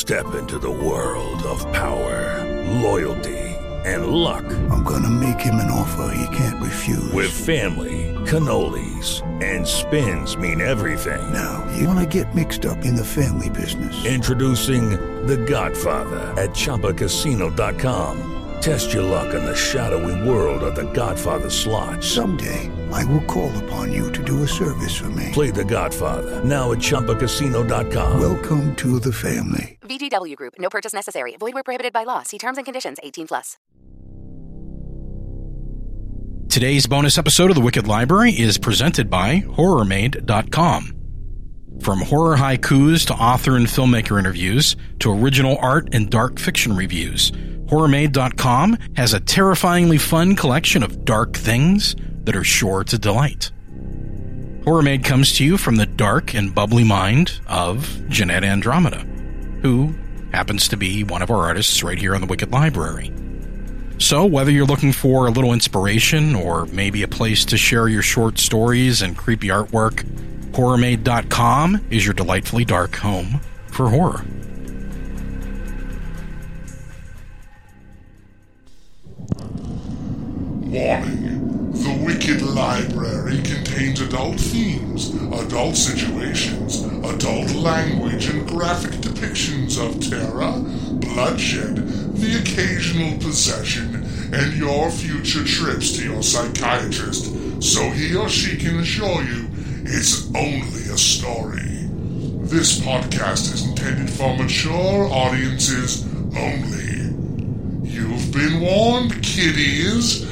Step into the world of power, loyalty, and luck. I'm gonna make him an offer he can't refuse. With family, cannolis, and spins mean everything. Now, you wanna get mixed up in the family business. Introducing The Godfather at ChumbaCasino.com. Test your luck in the shadowy world of The Godfather slot. Someday, I will call upon you to do a service for me. Play The Godfather, now at ChumbaCasino.com. Welcome to the family. VGW Group. No purchase necessary. Void where prohibited by law. See terms and conditions. 18+. Today's bonus episode of The Wicked Library is presented by HorrorMade.com. From horror haikus to author and filmmaker interviews to original art and dark fiction reviews, HorrorMade.com has a terrifyingly fun collection of dark things that are sure to delight. HorrorMade comes to you from the dark and bubbly mind of Jeanette Andromeda, who happens to be one of our artists right here on the Wicked Library. So whether you're looking for a little inspiration or maybe a place to share your short stories and creepy artwork, HorrorMade.com is your delightfully dark home for horror. Warning. The Wicked Library contains adult themes, adult situations, adult language, and graphic depictions of terror, bloodshed, the occasional possession, and your future trips to your psychiatrist, so he or she can assure you it's only a story. This podcast is intended for mature audiences only. You've been warned, kiddies.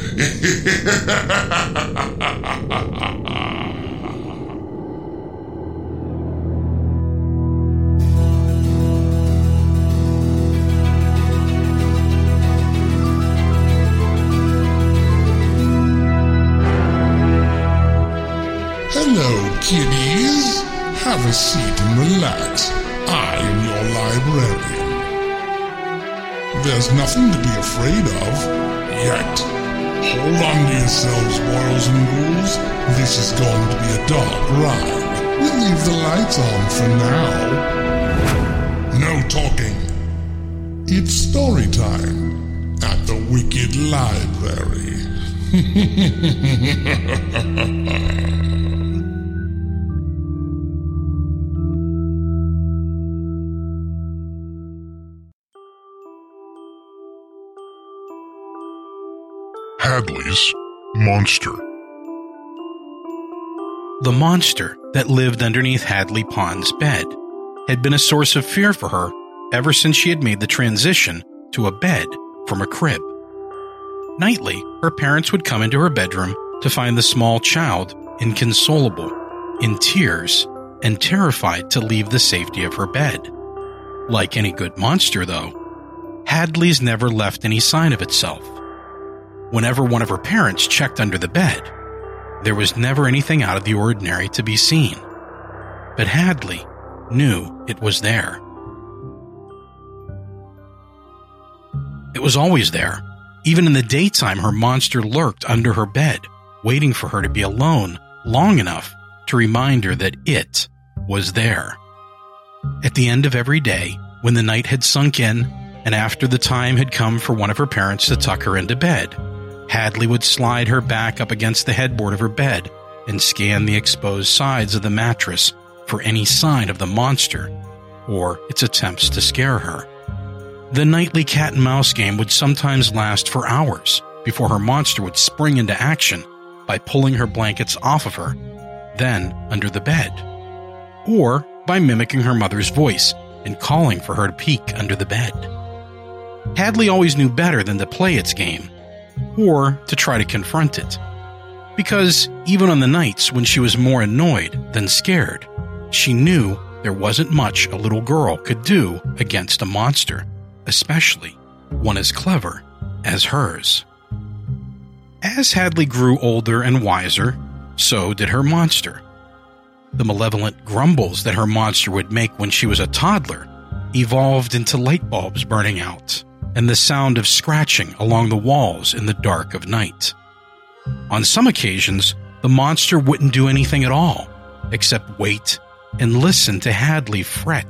Hello, kiddies. Have a seat and relax. I am your librarian. There's nothing to be afraid of, yet. Hold on to yourselves, boils and ghouls. This is going to be a dark ride. We'll leave the lights on for now. No talking. It's story time at the Wicked Library. Hadley's Monster. The monster that lived underneath Hadley Pond's bed had been a source of fear for her ever since she had made the transition to a bed from a crib. Nightly, her parents would come into her bedroom to find the small child inconsolable, in tears, and terrified to leave the safety of her bed. Like any good monster, though, Hadley's never left any sign of itself. Whenever one of her parents checked under the bed, there was never anything out of the ordinary to be seen. But Hadley knew it was there. It was always there. Even in the daytime, her monster lurked under her bed, waiting for her to be alone long enough to remind her that it was there. At the end of every day, when the night had sunk in, and after the time had come for one of her parents to tuck her into bed, Hadley would slide her back up against the headboard of her bed and scan the exposed sides of the mattress for any sign of the monster or its attempts to scare her. The nightly cat and mouse game would sometimes last for hours before her monster would spring into action by pulling her blankets off of her, then under the bed, or by mimicking her mother's voice and calling for her to peek under the bed. Hadley always knew better than to play its game, or to try to confront it, because even on the nights when she was more annoyed than scared, she knew there wasn't much a little girl could do against a monster, especially one as clever as hers. As Hadley grew older and wiser, so did her monster. The malevolent grumbles that her monster would make when she was a toddler evolved into light bulbs burning out and the sound of scratching along the walls in the dark of night. On some occasions, the monster wouldn't do anything at all, except wait and listen to Hadley fret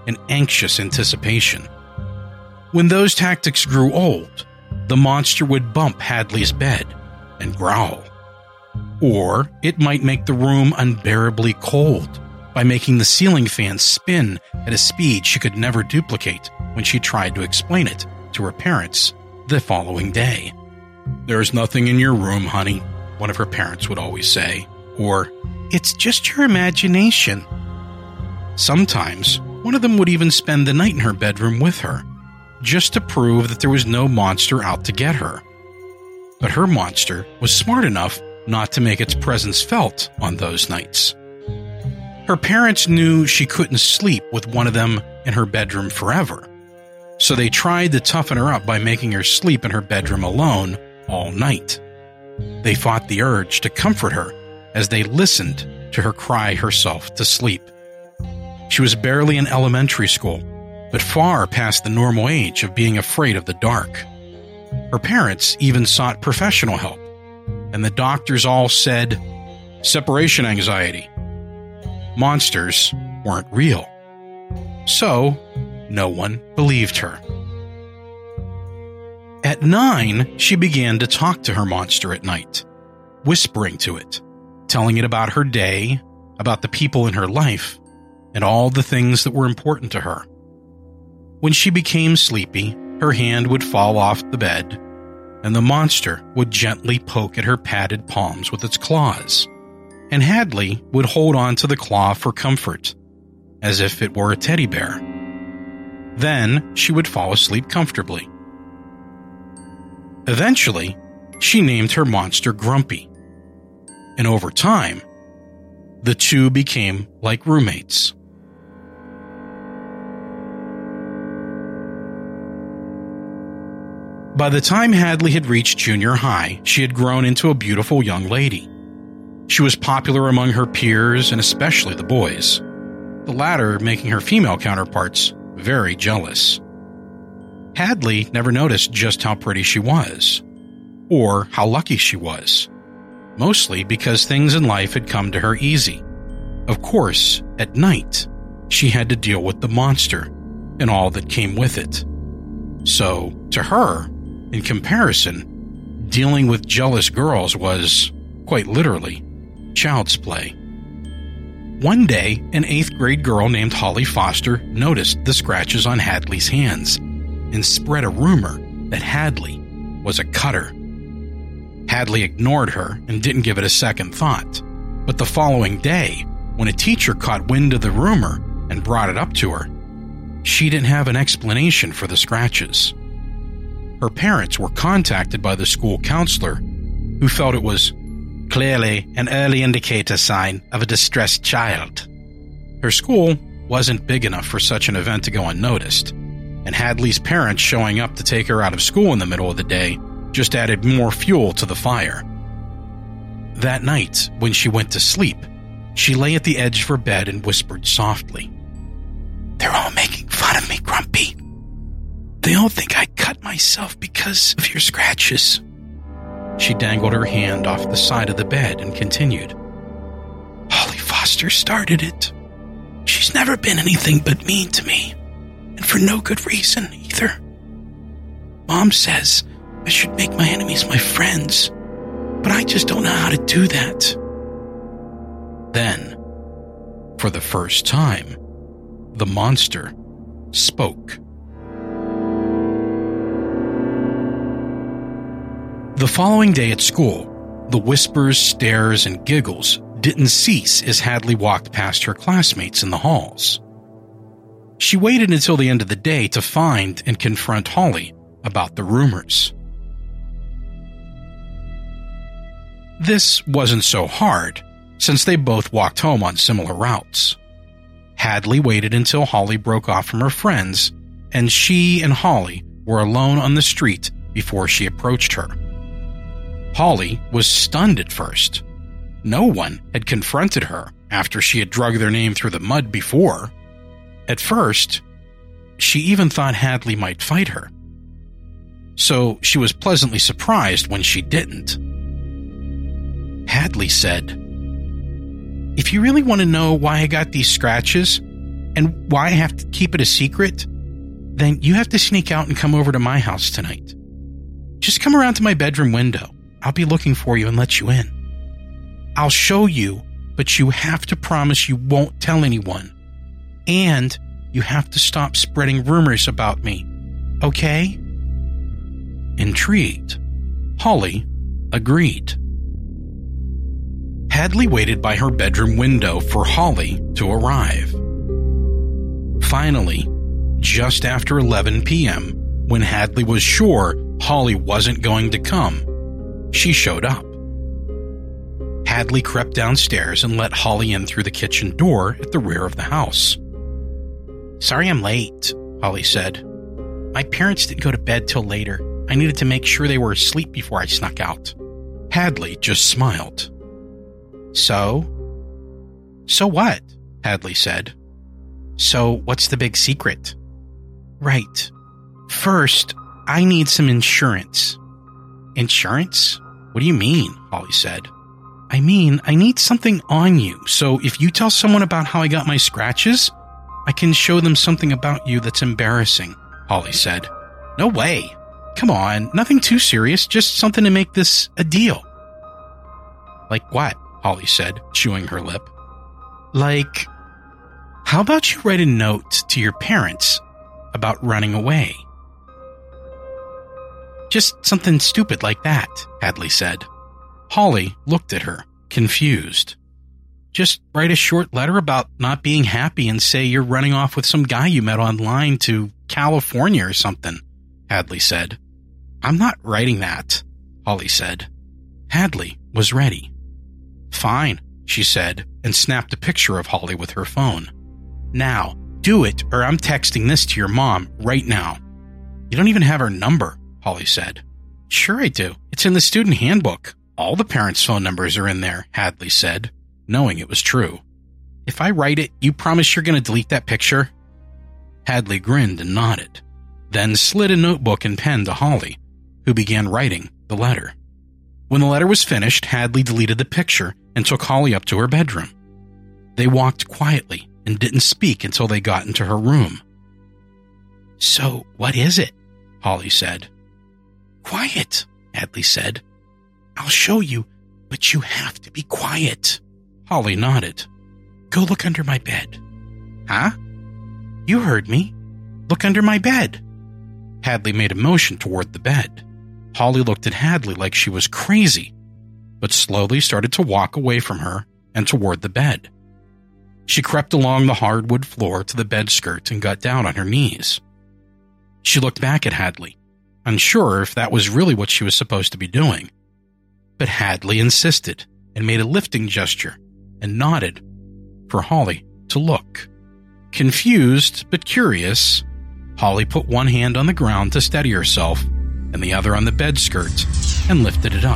and anxious anticipation. When those tactics grew old, the monster would bump Hadley's bed and growl. Or it might make the room unbearably cold by making the ceiling fan spin at a speed she could never duplicate when she tried to explain it to her parents the following day. "There's nothing in your room, honey," one of her parents would always say. Or, "It's just your imagination." Sometimes, one of them would even spend the night in her bedroom with her, just to prove that there was no monster out to get her. But her monster was smart enough not to make its presence felt on those nights. Her parents knew she couldn't sleep with one of them in her bedroom forever, so they tried to toughen her up by making her sleep in her bedroom alone all night. They fought the urge to comfort her as they listened to her cry herself to sleep. She was barely in elementary school, but far past the normal age of being afraid of the dark. Her parents even sought professional help, and the doctors all said, "Separation anxiety." Monsters weren't real. So, no one believed her. At 9, she began to talk to her monster at night, whispering to it, telling it about her day, about the people in her life, and all the things that were important to her. When she became sleepy, her hand would fall off the bed, and the monster would gently poke at her padded palms with its claws, and Hadley would hold on to the claw for comfort, as if it were a teddy bear. Then she would fall asleep comfortably. Eventually, she named her monster Grumpy, and over time, the two became like roommates. By the time Hadley had reached junior high, she had grown into a beautiful young lady. She was popular among her peers and especially the boys, the latter making her female counterparts very jealous. Hadley never noticed just how pretty she was, or how lucky she was, mostly because things in life had come to her easy. Of course, at night, she had to deal with the monster and all that came with it. So, to her, in comparison, dealing with jealous girls was, quite literally, child's play. One day, an 8th grade girl named Holly Foster noticed the scratches on Hadley's hands and spread a rumor that Hadley was a cutter. Hadley ignored her and didn't give it a second thought, but the following day, when a teacher caught wind of the rumor and brought it up to her, she didn't have an explanation for the scratches. Her parents were contacted by the school counselor, who felt it was clearly an early indicator sign of a distressed child. Her school wasn't big enough for such an event to go unnoticed, and Hadley's parents showing up to take her out of school in the middle of the day just added more fuel to the fire. That night, when she went to sleep, she lay at the edge of her bed and whispered softly, "They're all making fun of me, Grumpy. They all think I cut myself because of your scratches." She dangled her hand off the side of the bed and continued, "Holly Foster started it. She's never been anything but mean to me, and for no good reason either. Mom says I should make my enemies my friends, but I just don't know how to do that." Then, for the first time, the monster spoke. The following day at school, the whispers, stares, and giggles didn't cease as Hadley walked past her classmates in the halls. She waited until the end of the day to find and confront Holly about the rumors. This wasn't so hard, since they both walked home on similar routes. Hadley waited until Holly broke off from her friends, and she and Holly were alone on the street before she approached her. Holly was stunned at first. No one had confronted her after she had dragged their name through the mud before. At first, she even thought Hadley might fight her. So she was pleasantly surprised when she didn't. Hadley said, "If you really want to know why I got these scratches, And why I have to keep it a secret? Then you have to sneak out and come over to my house tonight. Just come around to my bedroom window. I'll be looking for you and let you in. I'll show you, but you have to promise you won't tell anyone. And you have to stop spreading rumors about me, okay? Intrigued, Holly agreed. Hadley waited by her bedroom window for Holly to arrive. Finally, just after 11 p.m., when Hadley was sure Holly wasn't going to come, she showed up. Hadley crept downstairs and let Holly in through the kitchen door at the rear of the house. "Sorry I'm late," Holly said. "My parents didn't go to bed till later. I needed to make sure they were asleep before I snuck out." Hadley just smiled. So what?" Hadley said. "So what's the big secret?" "Right. First, I need some insurance." "Insurance? What do you mean?" Holly said. "I mean, I need something on you, so if you tell someone about how I got my scratches, I can show them something about you that's embarrassing," Holly said. "No way. Come on, nothing too serious, just something to make this a deal." "Like what?" Holly said, chewing her lip. "Like, how about you write a note to your parents about running away?" "Just something stupid like that," Hadley said. Holly looked at her, confused. "Just write a short letter about not being happy and say you're running off with some guy you met online to California or something," Hadley said. "I'm not writing that," Holly said. Hadley was ready. "Fine," she said, and snapped a picture of Holly with her phone. "Now, do it, or I'm texting this to your mom right now." "You don't even have her number," Holly said. "Sure I do. It's in the student handbook. All the parents' phone numbers are in there," Hadley said, knowing it was true. "If I write it, you promise you're going to delete that picture?" Hadley grinned and nodded, then slid a notebook and pen to Holly, who began writing the letter. When the letter was finished, Hadley deleted the picture and took Holly up to her bedroom. They walked quietly and didn't speak until they got into her room. "So, what is it?" Holly said. "Quiet," Hadley said. "I'll show you, but you have to be quiet." Holly nodded. "Go look under my bed." "Huh?" "You heard me. Look under my bed." Hadley made a motion toward the bed. Holly looked at Hadley like she was crazy, but slowly started to walk away from her and toward the bed. She crept along the hardwood floor to the bed skirt and got down on her knees. She looked back at Hadley, unsure if that was really what she was supposed to be doing. But Hadley insisted and made a lifting gesture and nodded for Holly to look. Confused but curious, Holly put one hand on the ground to steady herself and the other on the bed skirt and lifted it up.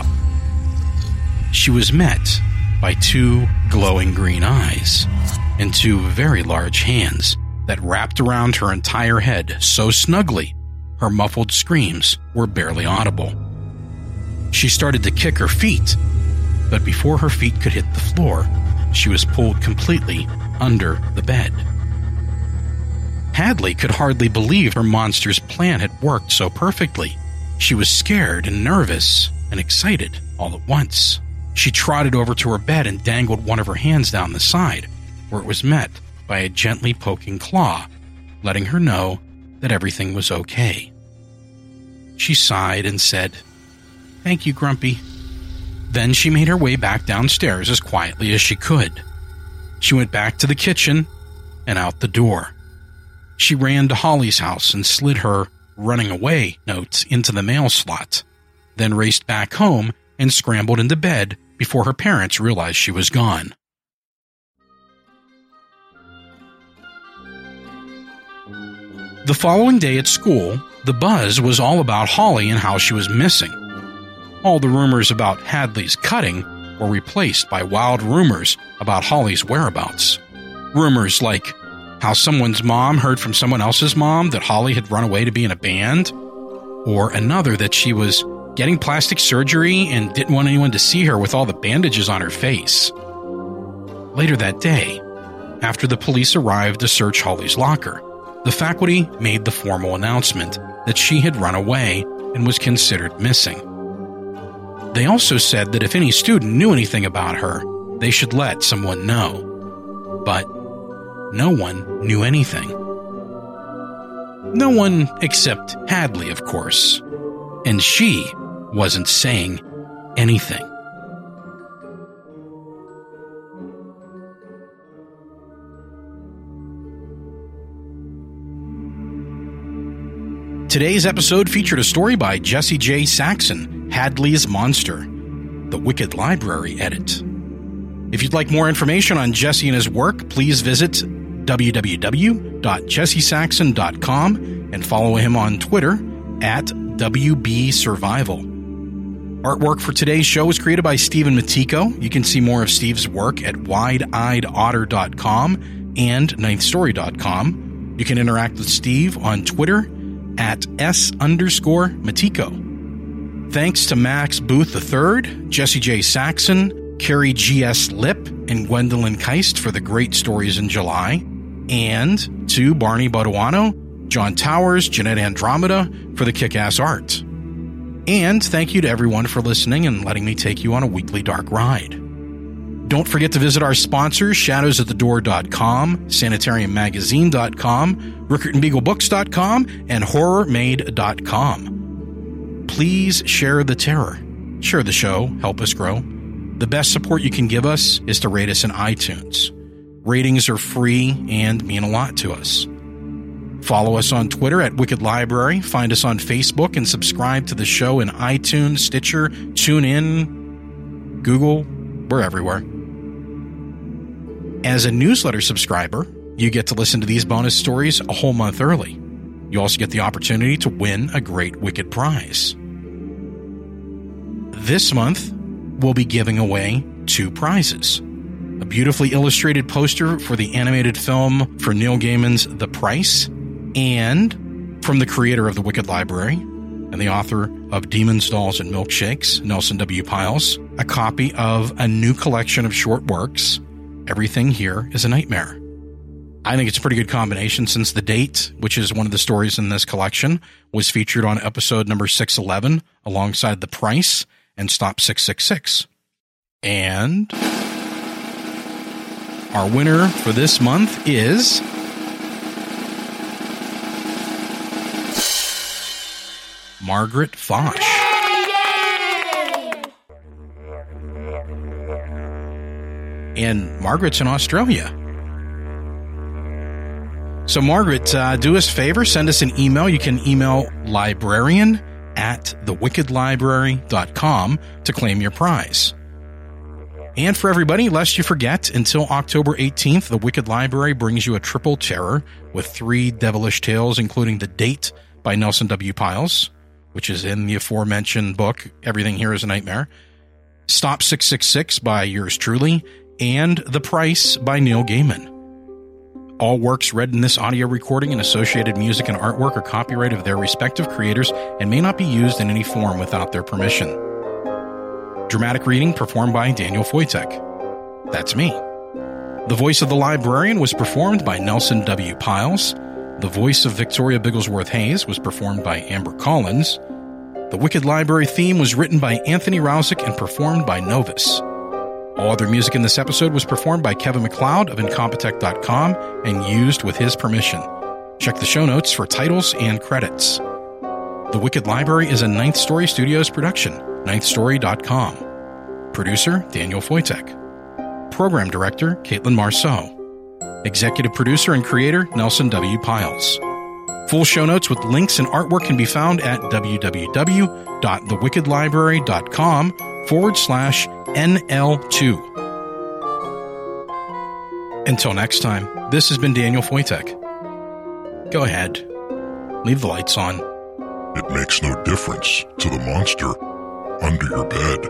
She was met by two glowing green eyes and two very large hands that wrapped around her entire head so snugly her muffled screams were barely audible. She started to kick her feet, but before her feet could hit the floor, she was pulled completely under the bed. Hadley could hardly believe her monster's plan had worked so perfectly. She was scared and nervous and excited all at once. She trotted over to her bed and dangled one of her hands down the side, where it was met by a gently poking claw, letting her know that everything was okay. She sighed and said, "Thank you, Grumpy." Then she made her way back downstairs as quietly as she could. She went back to the kitchen and out the door. She ran to Holly's house and slid her running away note into the mail slot, then raced back home and scrambled into bed before her parents realized she was gone. The following day at school, the buzz was all about Holly and how she was missing. All the rumors about Hadley's cutting were replaced by wild rumors about Holly's whereabouts. Rumors like how someone's mom heard from someone else's mom that Holly had run away to be in a band, or another that she was getting plastic surgery and didn't want anyone to see her with all the bandages on her face. Later that day, after the police arrived to search Holly's locker, the faculty made the formal announcement that she had run away and was considered missing. They also said that if any student knew anything about her, they should let someone know. But no one knew anything. No one except Hadley, of course. And she wasn't saying anything. Today's episode featured a story by Jesse J. Saxon, Hadley's Monster, The Wicked Library edit. If you'd like more information on Jesse and his work, please visit www.jessesaxon.com and follow him on Twitter at WBSurvival. Artwork for today's show was created by Stephen Matiko. You can see more of Steve's work at wideeyedotter.com and ninthstory.com. You can interact with Steve on Twitter at S_Matiko. Thanks to Max Booth III, Jesse J. Saxon, Carrie G.S. Lipp, and Gwendolyn Keist for the great stories in July, and to Barney Boduano, John Towers, Jeanette Andromeda for the kick-ass art. And thank you to everyone for listening and letting me take you on a weekly dark ride. Don't forget to visit our sponsors, shadowsatthedoor.com, sanitariummagazine.com, rickardandbeaglebooks.com, and horrormade.com. Please share the terror. Share the show. Help us grow. The best support you can give us is to rate us in iTunes. Ratings are free and mean a lot to us. Follow us on Twitter at Wicked Library. Find us on Facebook and subscribe to the show in iTunes, Stitcher, TuneIn, Google. We're everywhere. As a newsletter subscriber, you get to listen to these bonus stories a whole month early. You also get the opportunity to win a great Wicked prize. This month, we'll be giving away 2 prizes. A beautifully illustrated poster for the animated film for Neil Gaiman's The Price, and from the creator of The Wicked Library and the author of Demons, Dolls, and Milkshakes, Nelson W. Piles, a copy of a new collection of short works, Everything Here is a Nightmare. I think it's a pretty good combination since The Date, which is one of the stories in this collection, was featured on episode number 611 alongside The Price and Stop 666. And our winner for this month is Margaret Foch. And Margaret's in Australia. So Margaret, do us a favor, send us an email. You can email librarian@thewickedlibrary.com to claim your prize. And for everybody, lest you forget, until October 18th, The Wicked Library brings you a triple terror with 3 devilish tales, including The Date by Nelson W. Piles, which is in the aforementioned book, Everything Here is a Nightmare, Stop 666 by yours truly, and The Price by Neil Gaiman. All works read in this audio recording and associated music and artwork are copyright of their respective creators and may not be used in any form without their permission. Dramatic reading performed by Daniel Foytek. That's me. The voice of the librarian was performed by Nelson W. Piles. The voice of Victoria Bigglesworth Hayes was performed by Amber Collins. The Wicked Library theme was written by Anthony Rousick and performed by Novus. All other music in this episode was performed by Kevin MacLeod of Incompetech.com and used with his permission. Check the show notes for titles and credits. The Wicked Library is a Ninth Story Studios production, ninthstory.com. Producer, Daniel Foytek. Program Director, Caitlin Marceau. Executive Producer and Creator, Nelson W. Piles. Full show notes with links and artwork can be found at www.thewickedlibrary.com/NL2. Until next time, this has been Daniel Foytek. Go ahead. Leave the lights on. It makes no difference to the monster under your bed.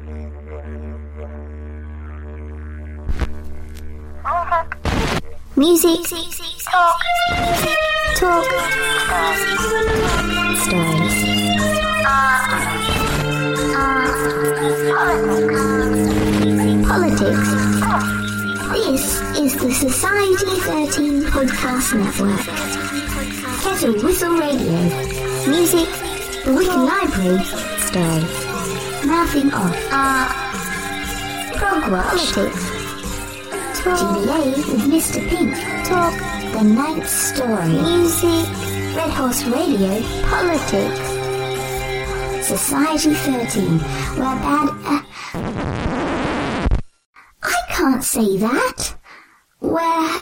Music. Talk. Stories. Politics. This is the Society 13 Podcast Network. Kettle Whistle Radio. Music. The Wicked Library. Stories. Mouthing off. Prog Politics. GBA with Mr. Pink. Talk. The Ninth Story. Music. Red Horse Radio. Politics. Society 13. Where bad... I can't say that. Where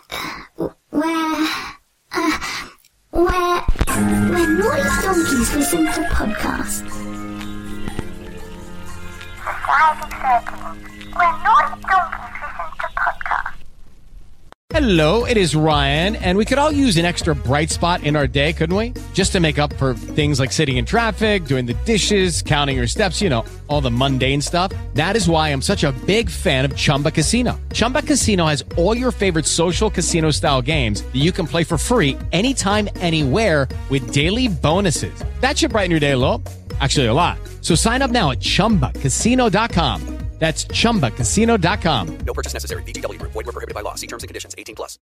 naughty donkeys listen to podcasts. Society 13. Where naughty donkeys listen to podcasts. Hello, it is Ryan, and we could all use an extra bright spot in our day, couldn't we? Just to make up for things like sitting in traffic, doing the dishes, counting your steps, you know, all the mundane stuff. That is why I'm such a big fan of Chumba Casino. Chumba Casino has all your favorite social casino-style games that you can play for free anytime, anywhere with daily bonuses. That should brighten your day a little. Actually, a lot. So sign up now at ChumbaCasino.com. That's ChumbaCasino.com. No purchase necessary. VGW Group. Void where prohibited by law. See terms and conditions. 18+.